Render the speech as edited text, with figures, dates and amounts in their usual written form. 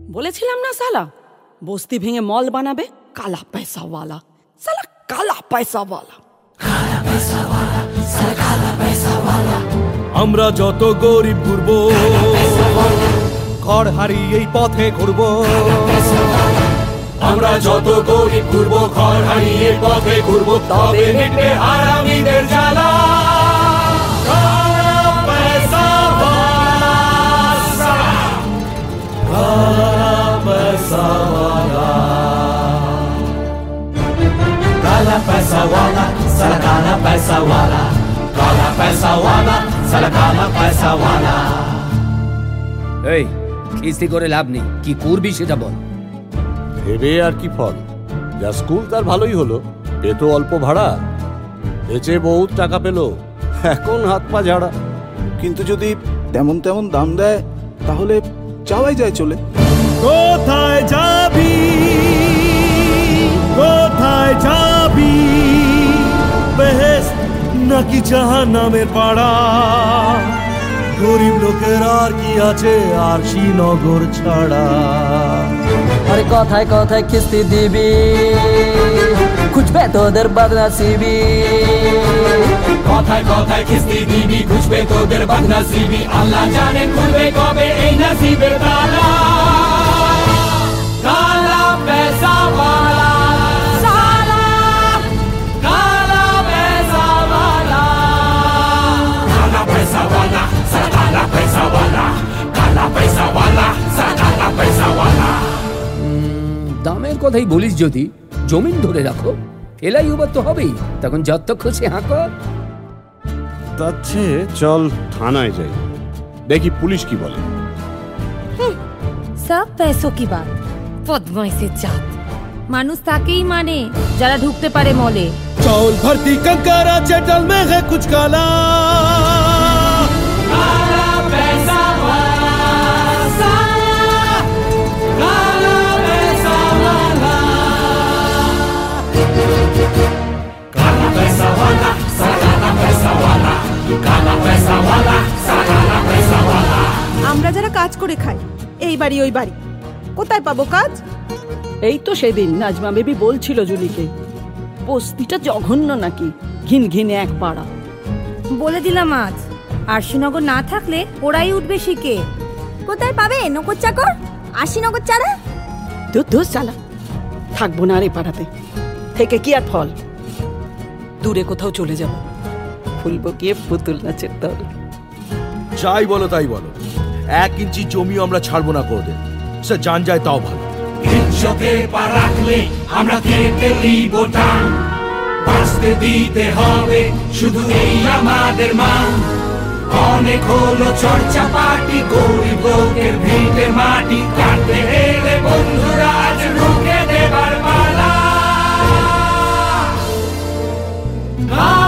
বলেছিলাম না সালা বস্তি ভেঙে মল বানাবে, কালা পয়সাওয়ালা সালা, কালা পয়সাওয়ালা। আমরা যত গরিব ঘুরবো, ঘর হারিয়ে এই পথে ঘুরবো। আমরা যত গরিব ঘুরবো, ঘর হারিয়ে পথে ঘুরবো, তবে মিটবে হারামিদের জ্বালা। কালা পয়সাওয়ালা, কালা পয়সাওয়ালা, কালা পয়সাওয়ালা, সালা কালা পয়সাওয়ালা, কালা পয়সাওয়ালা, সালা কালা পয়সাওয়ালা। এই কিস্তি করে লাভ নেই, কি করবি সেটা বল। ভেবে আর কি ফল, যা স্কুল তার ভালোই হলো, পেতো অল্প ভাড়া, বেচে বহুত টাকা পেল, এখন হাত পা ঝাড়া। কিন্তু যদি তেমন তেমন দাম দেয় তাহলে যাওয়াই যায় চলে। কোথায় যাবি, কোথায় যাবি, বেহেশত নাকি জাহান্নামের পাড়া? গরিব লোকের আর কি আছে আর শ্রীনগর ছাড়া? আরে কথায় কথায় কিস্তি দিবি, খুঁজবে তোদের বদনসিবি। কথায় কথায় কিস্তি দিবি, খুঁজবে তোদের বদনসিবি। আল্লাহ জানে খুলবে কবে এই নসিবের তালা। কালা পয়সাওয়ালা সালা, কালা পয়সাওয়ালা, কালা পয়সাওয়ালা, সালা কালা পয়সাওয়ালা, কালা পয়সাওয়ালা, সালা কালা পয়সাওয়ালা। দামের কথাই বলিস যদি, জমিন ধরে রাখো, ফেলাই ওবার তো হবেই, তখন যত খুশি হাঁকো। তার চেয়ে চল থানায় যাই, দেখি পুলিশ কি বলে। সব पैसों की बात, বদমাইশের জাত। মানুষ তাকেই মানে যারা ঢুকতে পারে মলে। चौल भरती कंकर আছে, डल में है कुछ काला। काला पैसावाला साला, काला पैसावाला, काला पैसावाला, काला पैसावाला, काला पैसावाला, काला पैसावाला। আমরা যারা কাজ করে খাই, এই বাড়ি ওই বাড়ি, কোথায় পাবো কাজ? এই তো সেদিন নাজমা বেবি বলছিল জুলিকে, বস্তিটা জঘন্য নাকি, ঘিন ঘিনে এক পাড়া। বলে দিলাম আজ, আরশিনগর না থাকলে ওরাই উঠবে শিখে। কোথায় পাবে নকর চাকর, আরশিনগর ছাড়া? দূর চালা, থাকবো না আর এই পাড়াতে, থেকে কি আর ফল, দূরে কোথাও চলে যাব, খুলবো গিয়ে পুতুল নাচের দল। যাই বলো তাই বলো, 1 ইঞ্চি জমিও আমরা ছাড়বো না কোদের, সে জান যায় তাও ভালো। ইজ্জতে পা রাখলে আমরা খেতে দিব টান, বাঁচতে দিতে হবে শুধু এই আমাদের মান। অনেক হলো চর্চা পার্টি, গরিব লোকের ভিটে মাটি কাটতে এলে বন্ধুরা আজ ঢুকে দেবার পালা।